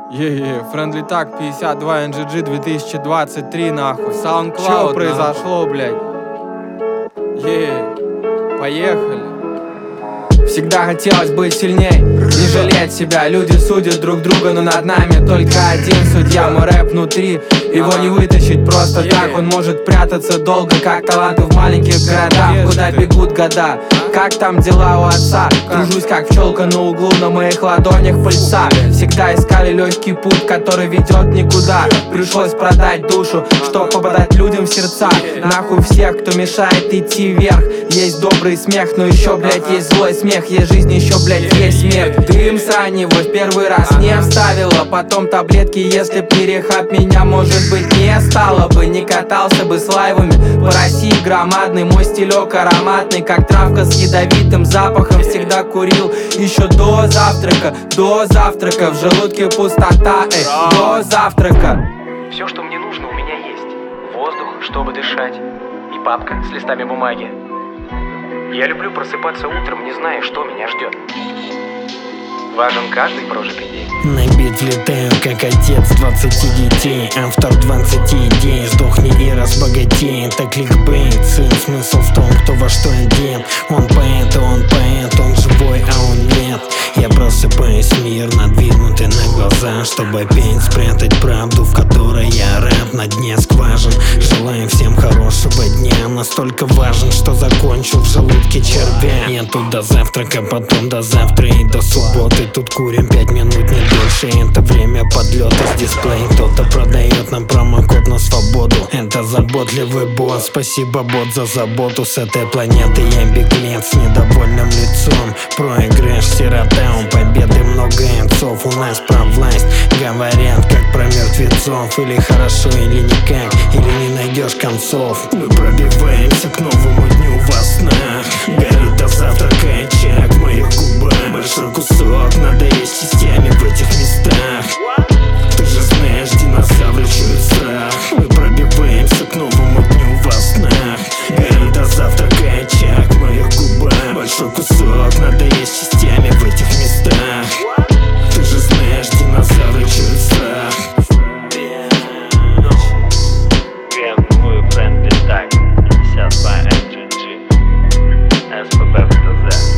Friendly Tag 52 NGG 2023 нахуй. SoundCloud. Чё произошло, блядь? Поехали. Всегда хотелось быть сильней, не жалеть себя. Люди судят друг друга, но над нами только один судья. Мой рэп внутри, его не вытащить просто так. Он может прятаться долго, как таланты в маленьких городах. Куда бегут года, как там дела у отца? Кружусь как пчелка на углу, на моих ладонях пыльца. Всегда искали легкий путь, который ведет никуда. Пришлось продать душу, чтоб попадать людям в сердца. Нахуй всех, кто мешает идти вверх. Есть добрый смех, но еще, блядь, есть злой смех. Есть жизнь, еще, блядь, есть смерть. Дым с раннего в первый раз не вставила. Потом таблетки, если б не рехаб, меня, может быть, не стало бы. Не катался бы с лайвами по России громадный. Мой стилек ароматный, как травка с ядовитым запахом. Всегда курил еще до завтрака. До завтрака, в желудке пустота, до завтрака. Все, что мне нужно, у меня есть. Воздух, чтобы дышать, и папка с листами бумаги. Я люблю просыпаться утром, не зная, что меня ждет. Важен каждый прожитый день. На бит влетаю, как отец 20 детей. Автор 20 идей. Сдохни и разбогатей. Это кликбейт, сын. Смысл в том, кто во что одет. Он поэт, он живой, а он нет. Я просыпаюсь, мир надвинутый на глаза, чтобы опять спрятать правду, в которой я рэп на дне скважин. Желаю всем хорошего дня. Настолько важен, что закончил в желудке червя. Я тут до завтрака, потом до завтра и до субботы. Тут курим 5 минут, не дольше. Это время подлета с дисплея. Кто-то продает нам промокод на свободу. Это заботливый бот. Спасибо, бот, за заботу. С этой планеты я беглец с недовольным лицом. Проигрыш, сирота, у победы много отцов. У нас про власть говорят, как про мертвецов. Или хорошо, или никак, или не найдешь концов. Мы пробиваемся к новому дню во снах. Горит до завтрака очаг в моих губах. Большой кусок надо есть частями в этих местах. Ты же знаешь, динозавры чуют страх. Мы пробиваемся к новому дню во снах. Горит до завтрака очаг в моих губах. Большой кусок надо есть частями в этих местах. Ты же знаешь, динозавры чуют страх. Мой Friendly Tag 52 NGG СПБ ВТЗ.